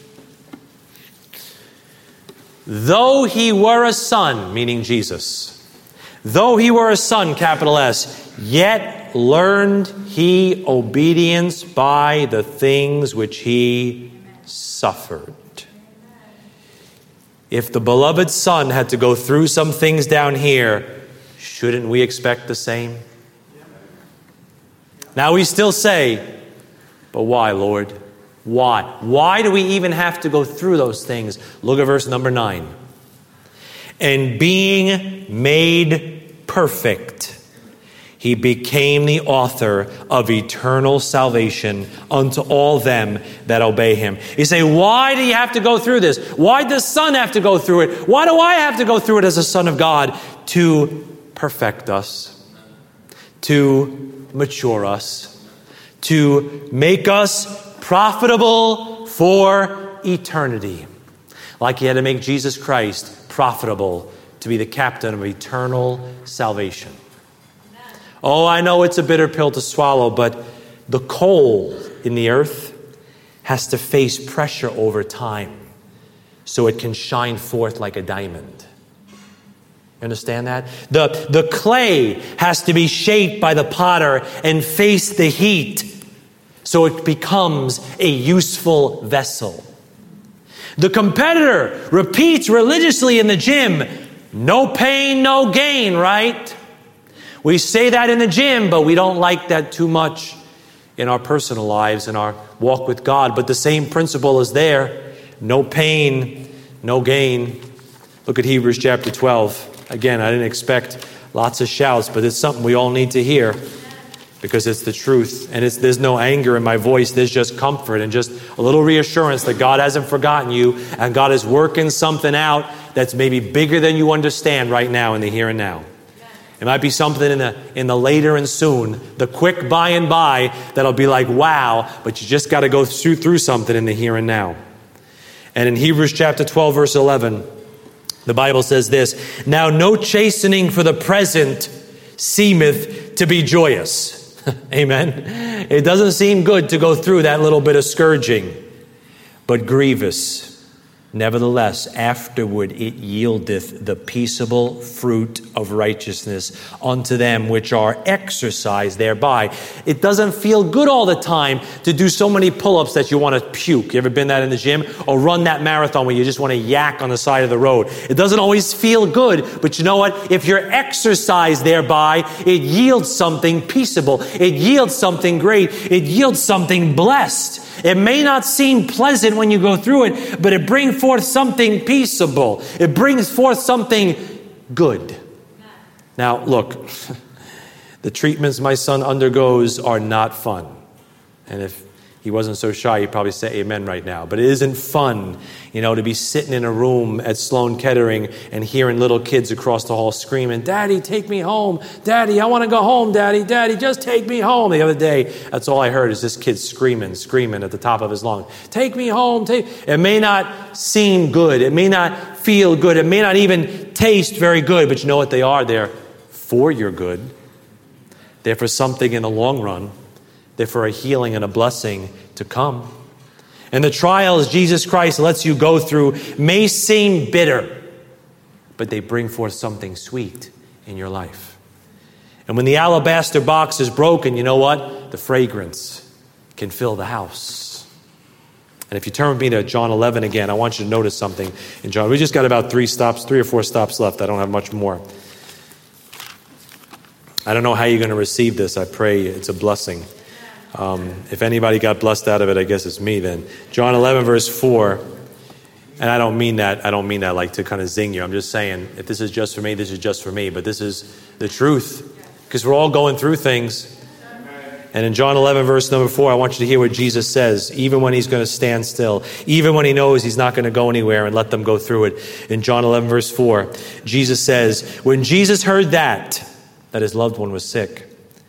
Though he were a son, meaning Jesus, though he were a son, capital S, yet learned he obedience by the things which he suffered. If the beloved Son had to go through some things down here, shouldn't we expect the same? Now we still say, but why, Lord? Why? Why do we even have to go through those things? Look at verse number nine. And being made perfect, he became the author of eternal salvation unto all them that obey him. You say, why do you have to go through this? Why does the Son have to go through it? Why do I have to go through it as a son of God? To perfect us, to mature us, to make us profitable for eternity. Like he had to make Jesus Christ profitable to be the captain of eternal salvation. Oh, I know it's a bitter pill to swallow, but the coal in the earth has to face pressure over time so it can shine forth like a diamond. You understand that? The, the clay has to be shaped by the potter and face the heat so it becomes a useful vessel. The competitor repeats religiously in the gym, no pain, no gain, right? We say that in the gym, but we don't like that too much in our personal lives, in our walk with God. But the same principle is there. No pain, no gain. Look at Hebrews chapter twelve. Again, I didn't expect lots of shouts, but it's something we all need to hear because it's the truth. And it's, there's no anger in my voice. There's just comfort and just a little reassurance that God hasn't forgotten you and God is working something out that's maybe bigger than you understand right now in the here and now. It might be something in the in the later and soon, the quick by and by that'll be like, wow, but you just got to go through, through something in the here and now. And in Hebrews chapter twelve, verse eleven, the Bible says this, now no chastening for the present seemeth to be joyous. Amen. It doesn't seem good to go through that little bit of scourging, but grievous. Nevertheless, afterward it yieldeth the peaceable fruit of righteousness unto them which are exercised thereby. It doesn't feel good all the time to do so many pull-ups that you want to puke. You ever been that in the gym? Or run that marathon where you just want to yak on the side of the road. It doesn't always feel good, but you know what? If you're exercised thereby, it yields something peaceable. It yields something great. It yields something blessed. It may not seem pleasant when you go through it, but it brings forth something peaceable. It brings forth something good. Now, look, the treatments my son undergoes are not fun. And if he wasn't so shy, he'd probably say amen right now. But it isn't fun, you know, to be sitting in a room at Sloan Kettering and hearing little kids across the hall screaming, Daddy, take me home. Daddy, I want to go home, Daddy. Daddy, just take me home. The other day, that's all I heard is this kid screaming, screaming at the top of his lungs. Take me home. Take. It may not seem good. It may not feel good. It may not even taste very good. But you know what they are? They're for your good. They're for something in the long run. They're for a healing and a blessing to come. And the trials Jesus Christ lets you go through may seem bitter, but they bring forth something sweet in your life. And when the alabaster box is broken, you know what? The fragrance can fill the house. And if you turn with me to John eleven again, I want you to notice something in John. We just got about three stops, three or four stops left. I don't have much more. I don't know how you're going to receive this. I pray it's a blessing. Um, if anybody got blessed out of it, I guess it's me then. John eleven, verse four. And I don't mean that, I don't mean that like to kind of zing you. I'm just saying, if this is just for me, this is just for me. But this is the truth. Because we're all going through things. And in John eleven, verse number four, I want you to hear what Jesus says, even when he's going to stand still, even when he knows he's not going to go anywhere, and let them go through it. In John eleven, verse four, Jesus says, when Jesus heard that, that his loved one was sick,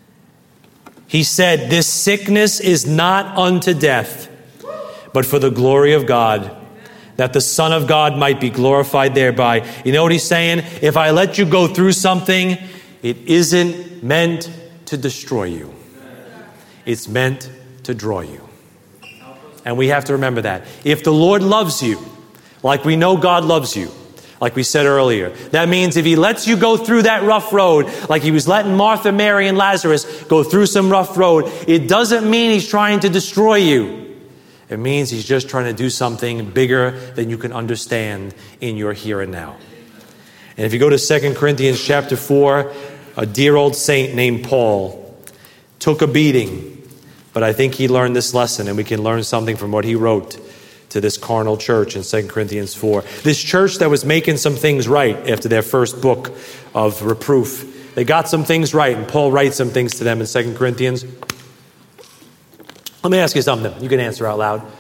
he said, this sickness is not unto death, but for the glory of God, that the Son of God might be glorified thereby. You know what he's saying? If I let you go through something, it isn't meant to destroy you. It's meant to draw you. And we have to remember that. If the Lord loves you, like we know God loves you, like we said earlier, that means if he lets you go through that rough road, like he was letting Martha, Mary, and Lazarus go through some rough road, it doesn't mean he's trying to destroy you. It means he's just trying to do something bigger than you can understand in your here and now. And if you go to Second Corinthians chapter four, a dear old saint named Paul took a beating, but I think he learned this lesson, and we can learn something from what he wrote to this carnal church in Second Corinthians four. This church that was making some things right after their first book of reproof. They got some things right, and Paul writes some things to them in Second Corinthians. Let me ask you something. You can answer out loud.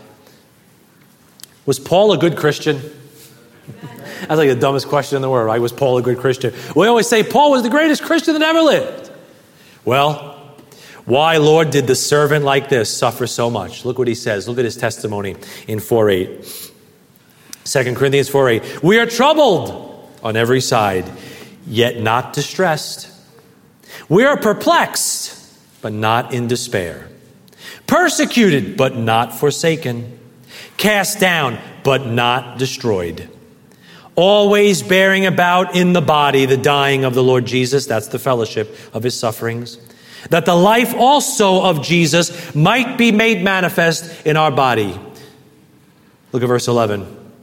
Was Paul a good Christian? That's like the dumbest question in the world, right? Was Paul a good Christian? We always say Paul was the greatest Christian that ever lived. Well, why, Lord, did the servant like this suffer so much? Look what he says. Look at his testimony in four eight. Second Corinthians four eight. We are troubled on every side, yet not distressed. We are perplexed, but not in despair. Persecuted, but not forsaken. cast down, but not destroyed. Always bearing about in the body the dying of the Lord Jesus, that's the fellowship of his sufferings, that the life also of Jesus might be made manifest in our body. Look at verse eleven.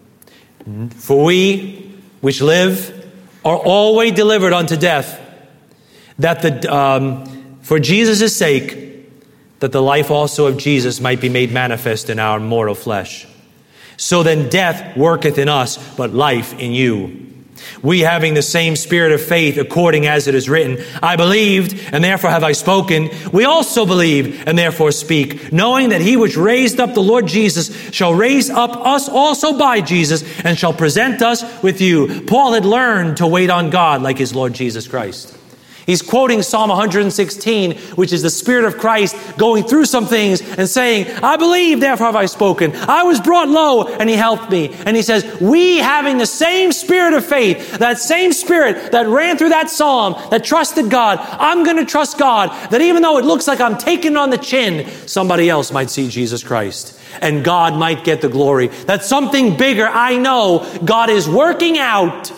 For we which live are always delivered unto death, that the um, for Jesus' sake, that the life also of Jesus might be made manifest in our mortal flesh. So then death worketh in us, but life in you. We having the same spirit of faith, according as it is written, I believed, and therefore have I spoken. We also believe, and therefore speak, knowing that he which raised up the Lord Jesus shall raise up us also by Jesus, and shall present us with you. Paul had learned to wait on God like his Lord Jesus Christ. He's quoting Psalm one hundred sixteen, which is the Spirit of Christ going through some things and saying, I believe, therefore have I spoken. I was brought low, and he helped me. And he says, we having the same spirit of faith, that same spirit that ran through that psalm, that trusted God, I'm going to trust God, that even though it looks like I'm taking it on the chin, somebody else might see Jesus Christ, and God might get the glory. That something bigger, I know, God is working out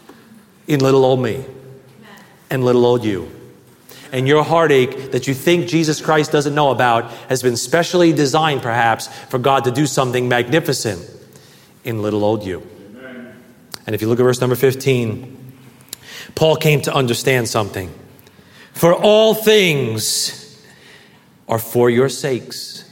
in little old me. And little old you. And your heartache that you think Jesus Christ doesn't know about has been specially designed perhaps for God to do something magnificent in little old you. Amen. And if you look at verse number fifteen, Paul came to understand something. For all things are for your sakes,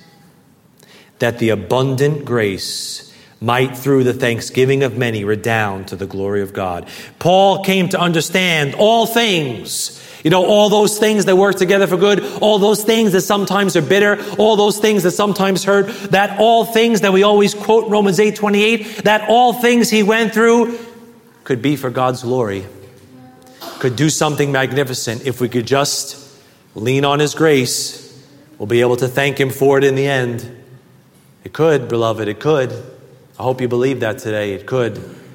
that the abundant grace might through the thanksgiving of many redound to the glory of God. Paul came to understand all things. You know, all those things that work together for good, all those things that sometimes are bitter, all those things that sometimes hurt, that all things that we always quote Romans eight twenty-eight, that all things he went through could be for God's glory, could do something magnificent. If we could just lean on his grace, we'll be able to thank him for it in the end. It could, beloved, it could. I hope you believe that today. It could.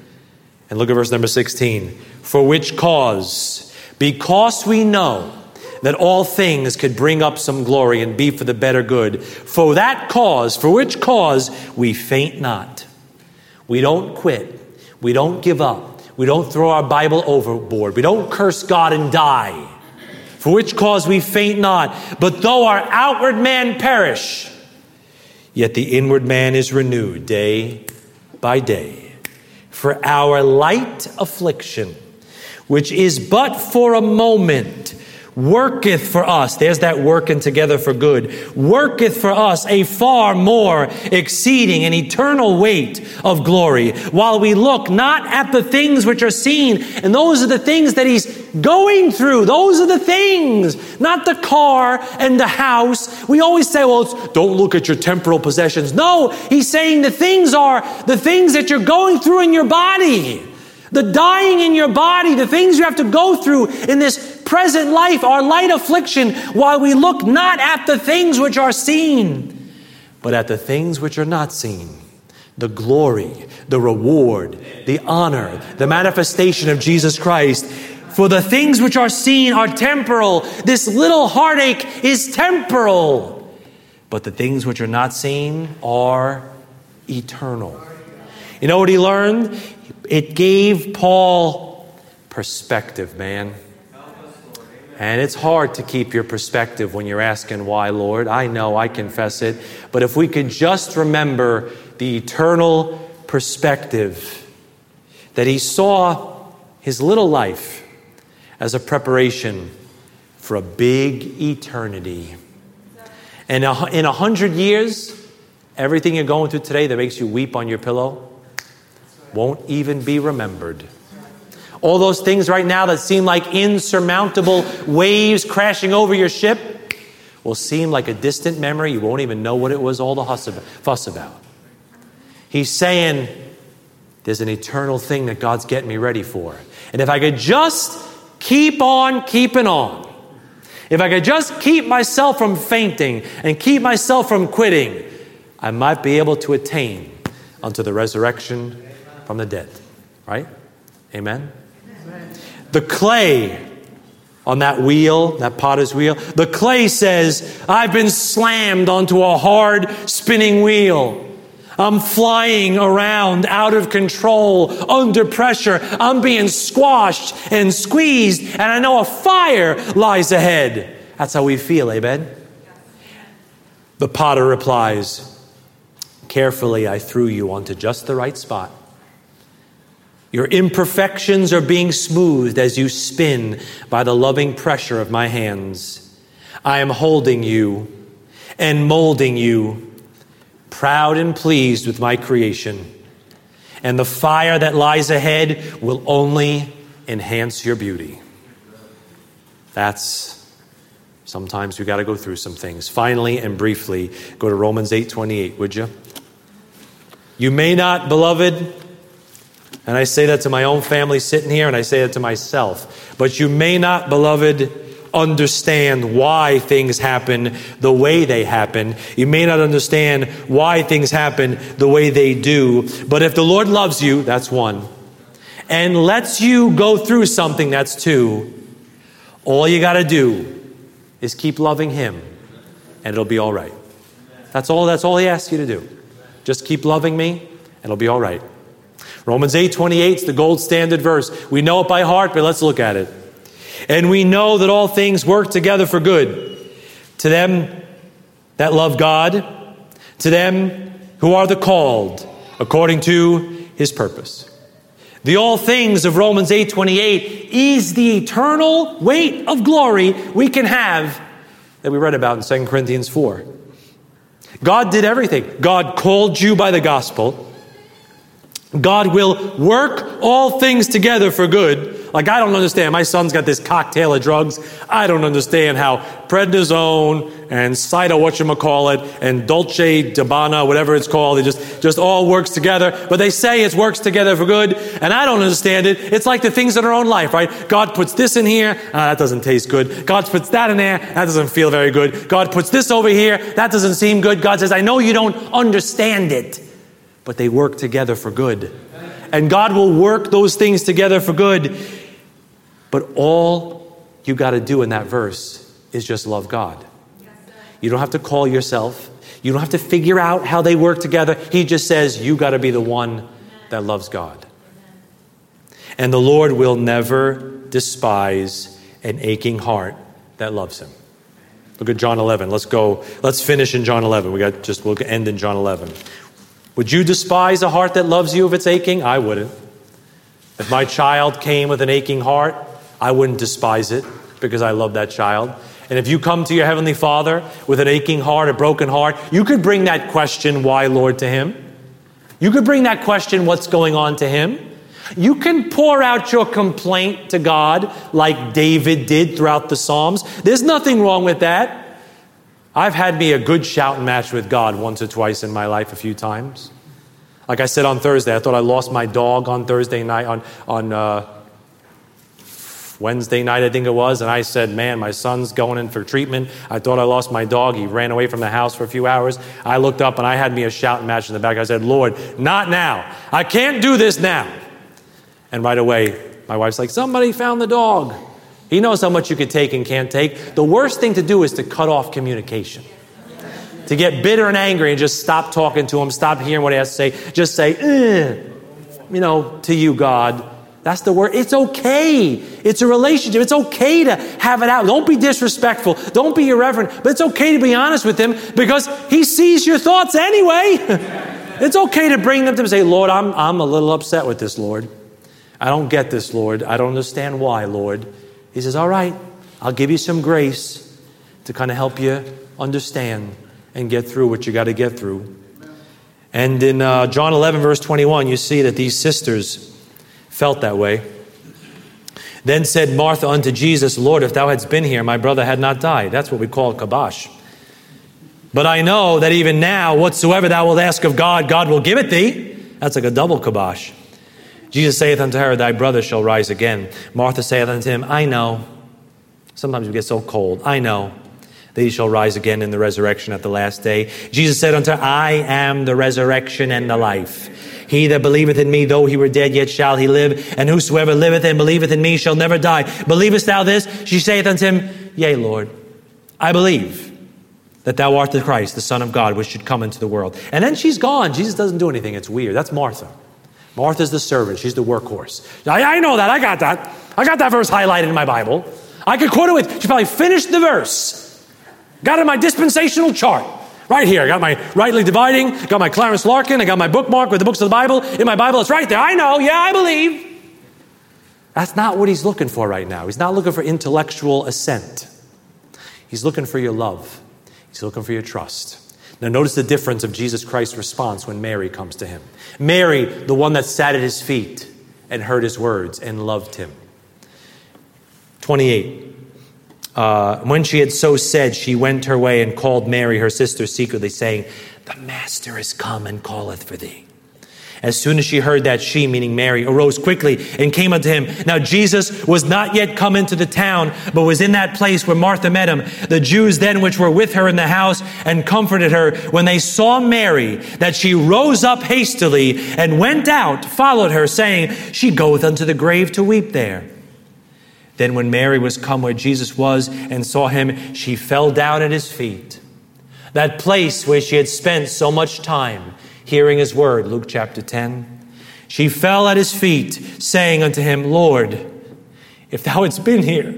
And look at verse number sixteen. For which cause, because we know that all things could bring up some glory and be for the better good, for that cause, for which cause, we faint not. We don't quit. We don't give up. We don't throw our Bible overboard. We don't curse God and die. For which cause we faint not. But though our outward man perish, yet the inward man is renewed day by day. For our light affliction, which is but for a moment, worketh for us, there's that working together for good, worketh for us a far more exceeding and eternal weight of glory, while we look not at the things which are seen. And those are the things that he's going through. Those are the things, not the car and the house. We always say, well, it's, don't look at your temporal possessions. No, he's saying the things are the things that you're going through in your body. The dying in your body, the things you have to go through in this present life, our light affliction, while we look not at the things which are seen, but at the things which are not seen. The glory, the reward, the honor, the manifestation of Jesus Christ. For the things which are seen are temporal. This little heartache is temporal. But the things which are not seen are eternal. You know what he learned? It gave Paul perspective, man. And it's hard to keep your perspective when you're asking why, Lord. I know, I confess it. But if we could just remember the eternal perspective, that he saw his little life as a preparation for a big eternity. And in a hundred years, everything you're going through today that makes you weep on your pillow won't even be remembered. All those things right now that seem like insurmountable waves crashing over your ship will seem like a distant memory. You won't even know what it was all the fuss about. He's saying, there's an eternal thing that God's getting me ready for. And if I could just keep on keeping on, if I could just keep myself from fainting and keep myself from quitting, I might be able to attain unto the resurrection from the dead. Right? Amen? Amen. The clay on that wheel, that potter's wheel, the clay says, I've been slammed onto a hard spinning wheel. I'm flying around out of control, under pressure. I'm being squashed and squeezed, and I know a fire lies ahead. That's how we feel, amen? The potter replies, carefully I threw you onto just the right spot. Your imperfections are being smoothed as you spin by the loving pressure of my hands. I am holding you and molding you, proud and pleased with my creation. And the fire that lies ahead will only enhance your beauty. That's, sometimes we got to go through some things. Finally and briefly, go to Romans eight twenty-eight, would you? You may not, beloved, and I say that to my own family sitting here, and I say that to myself, but you may not, beloved, understand why things happen the way they happen. You may not understand why things happen the way they do. But if the Lord loves you, that's one, and lets you go through something, that's two, all you got to do is keep loving Him, and it'll be all right. That's all, that's all He asks you to do. Just keep loving me, and it'll be all right. Romans eight twenty-eight is the gold standard verse. We know it by heart, but let's look at it. And we know that all things work together for good to them that love God, to them who are the called according to His purpose. The all things of Romans eight twenty-eight is the eternal weight of glory we can have that we read about in Second Corinthians four. God did everything. God called you by the gospel. God will work all things together for good. Like, I don't understand. My son's got this cocktail of drugs. I don't understand how prednisone and Cyto, whatchamacallit, and Dolce Gabbana, whatever it's called, it just, just all works together. But they say it works together for good, and I don't understand it. It's like the things in our own life, right? God puts this in here. Ah, that doesn't taste good. God puts that in there. That doesn't feel very good. God puts this over here. That doesn't seem good. God says, I know you don't understand it, but they work together for good. And God will work those things together for good. But all you got to do in that verse is just love God. You don't have to call yourself. You don't have to figure out how they work together. He just says you got to be the one that loves God. And the Lord will never despise an aching heart that loves Him. Look at John eleven. Let's go. Let's finish in John eleven. We got just we'll end in John eleven. Would you despise a heart that loves you if it's aching? I wouldn't. If my child came with an aching heart, I wouldn't despise it because I love that child. And if you come to your Heavenly Father with an aching heart, a broken heart, you could bring that question, why, Lord, to Him. You could bring that question, what's going on, to Him. You can pour out your complaint to God like David did throughout the Psalms. There's nothing wrong with that. I've had me a good shouting match with God once or twice in my life, a few times. Like I said on Thursday, I thought I lost my dog on Thursday night, on, on uh, Wednesday night, I think it was. And I said, man, my son's going in for treatment. I thought I lost my dog. He ran away from the house for a few hours. I looked up and I had me a shouting match in the back. I said, Lord, not now. I can't do this now. And right away, my wife's like, somebody found the dog. He knows how much you could take and can't take. The worst thing to do is to cut off communication. To get bitter and angry and just stop talking to him, stop hearing what he has to say. Just say, eh, you know, to you, God. That's the word. It's okay. It's a relationship. It's okay to have it out. Don't be disrespectful. Don't be irreverent. But it's okay to be honest with Him because He sees your thoughts anyway. It's okay to bring them to Him and say, Lord, I'm, I'm a little upset with this, Lord. I don't get this, Lord. I don't understand why, Lord. He says, all right, I'll give you some grace to kind of help you understand and get through what you got to get through. And in uh, John eleven, verse twenty-one, you see that these sisters felt that way. Then said Martha unto Jesus, Lord, if thou hadst been here, my brother had not died. That's what we call kabosh. But I know that even now, whatsoever thou wilt ask of God, God will give it thee. That's like a double kabosh. Jesus saith unto her, thy brother shall rise again. Martha saith unto Him, I know. Sometimes we get so cold. I know that He shall rise again in the resurrection at the last day. Jesus said unto her, I am the resurrection and the life. He that believeth in me, though he were dead, yet shall he live. And whosoever liveth and believeth in me shall never die. Believest thou this? She saith unto Him, yea, Lord, I believe. that thou art the Christ, the Son of God, which should come into the world. And then she's gone. Jesus doesn't do anything. It's weird. That's Martha. Martha's the servant. She's the workhorse. I, I know that. I got that. I got that verse highlighted in my Bible. I could quote it with, she probably finished the verse. Got it in my dispensational chart. Right here. I got my rightly dividing. Got my Clarence Larkin. I got my bookmark with the books of the Bible. In my Bible, it's right there. I know. Yeah, I believe. That's not what he's looking for right now. He's not looking for intellectual assent. He's looking for your love. He's looking for your trust. Now notice the difference of Jesus Christ's response when Mary comes to him. Mary, the one that sat at his feet and heard his words and loved him. twenty-eight. Uh, when she had so said, she went her way and called Mary, her sister, secretly, saying, the Master is come and calleth for thee. As soon as she heard that, she, meaning Mary, arose quickly and came unto him. Now Jesus was not yet come into the town, but was in that place where Martha met him. The Jews then which were with her in the house and comforted her, when they saw Mary, that she rose up hastily and went out, followed her, saying, she goeth unto the grave to weep there. Then when Mary was come where Jesus was and saw him, she fell down at his feet. That place where she had spent so much time hearing his word, Luke chapter ten. She fell at his feet, saying unto him, Lord, if thou hadst been here,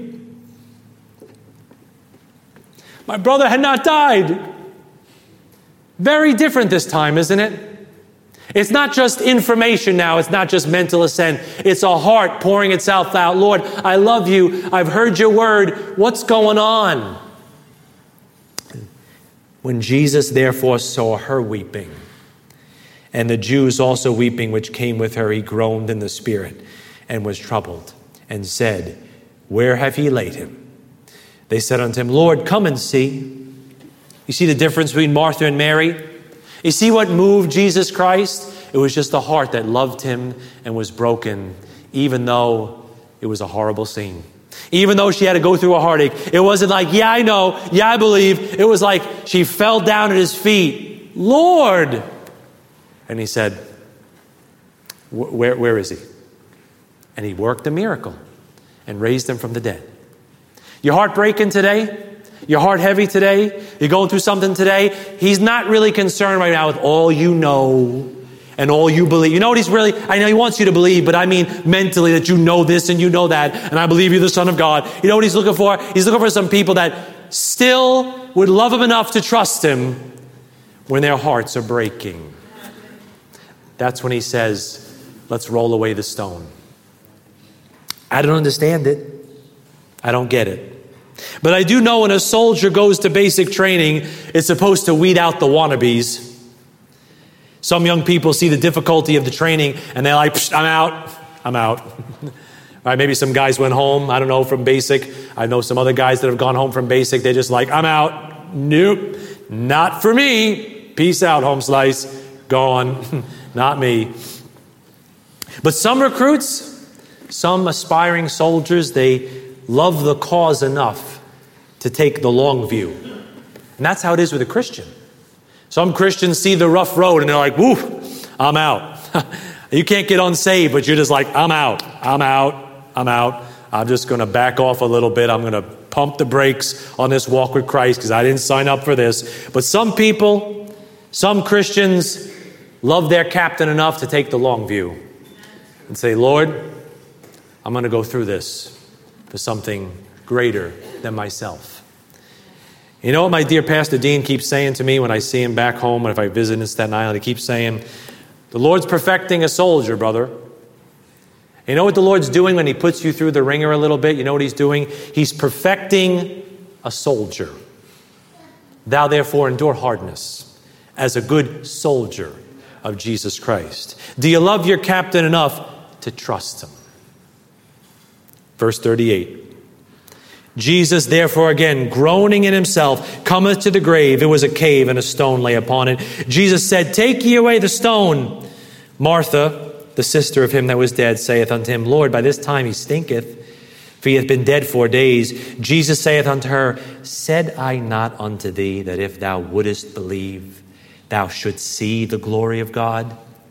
my brother had not died. Very different this time, isn't it? It's not just information now. It's not just mental assent. It's a heart pouring itself out. Lord, I love you. I've heard your word. What's going on? When Jesus therefore saw her weeping, and the Jews also weeping which came with her, he groaned in the spirit and was troubled and said, where have ye laid him? They said unto him, Lord, come and see. You see the difference between Martha and Mary? You see what moved Jesus Christ? It was just a heart that loved him and was broken, even though it was a horrible scene. Even though she had to go through a heartache. It wasn't like, yeah, I know. Yeah, I believe. It was like she fell down at his feet. Lord! And he said, where, where is he? And he worked a miracle and raised him from the dead. Your heart breaking today? Your heart heavy today? You're going through something today? He's not really concerned right now with all you know and all you believe. You know what he's really, I know he wants you to believe, but I mean mentally that you know this and you know that, and I believe you're the Son of God. You know what he's looking for? He's looking for some people that still would love him enough to trust him when their hearts are breaking. That's when he says, let's roll away the stone. I don't understand it. I don't get it. But I do know when a soldier goes to basic training, it's supposed to weed out the wannabes. Some young people see the difficulty of the training and they're like, I'm out. I'm out. Right, maybe some guys went home, I don't know, from basic. I know some other guys that have gone home from basic. They're just like, I'm out. Nope. Not for me. Peace out, home slice. Gone. Not me. But some recruits, some aspiring soldiers, they love the cause enough to take the long view. And that's how it is with a Christian. Some Christians see the rough road and they're like, woo, I'm out. You can't get unsaved, but you're just like, I'm out. I'm out. I'm out. I'm just going to back off a little bit. I'm going to pump the brakes on this walk with Christ because I didn't sign up for this. But some people, some Christians, love their captain enough to take the long view and say, Lord, I'm going to go through this for something greater than myself. You know what my dear Pastor Dean keeps saying to me when I see him back home and if I visit in Staten Island? He keeps saying, the Lord's perfecting a soldier, brother. You know what the Lord's doing when he puts you through the ringer a little bit? You know what he's doing? He's perfecting a soldier. Thou therefore endure hardness as a good soldier of Jesus Christ. Do you love your captain enough to trust him? Verse thirty-eight. Jesus, therefore, again, groaning in himself, cometh to the grave. It was a cave, and a stone lay upon it. Jesus said, take ye away the stone. Martha, the sister of him that was dead, saith unto him, Lord, by this time he stinketh, for he hath been dead four days. Jesus saith unto her, said I not unto thee that if thou wouldest believe, thou shouldst see the glory of God?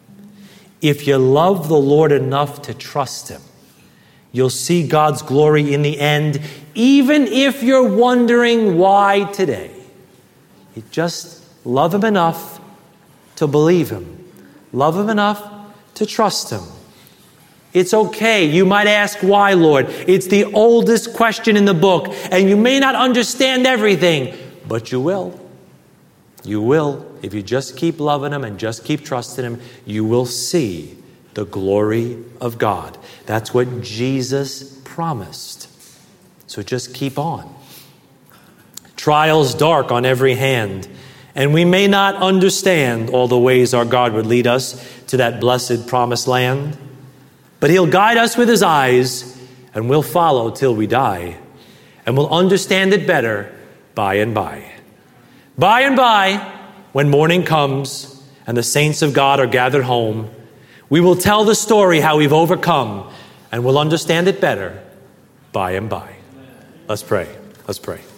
If you love the Lord enough to trust him, you'll see God's glory in the end, even if you're wondering why today. You just love him enough to believe him. Love him enough to trust him. It's okay. You might ask, why, Lord? It's the oldest question in the book, and you may not understand everything, but you will. You will. If you just keep loving him and just keep trusting him, you will see the glory of God. That's what Jesus promised. So just keep on. Trials dark on every hand, and we may not understand all the ways our God would lead us to that blessed promised land, but he'll guide us with his eyes, and we'll follow till we die, and we'll understand it better by and by. By and by, when morning comes and the saints of God are gathered home, we will tell the story how we've overcome, and we'll understand it better by and by. Let's pray. Let's pray.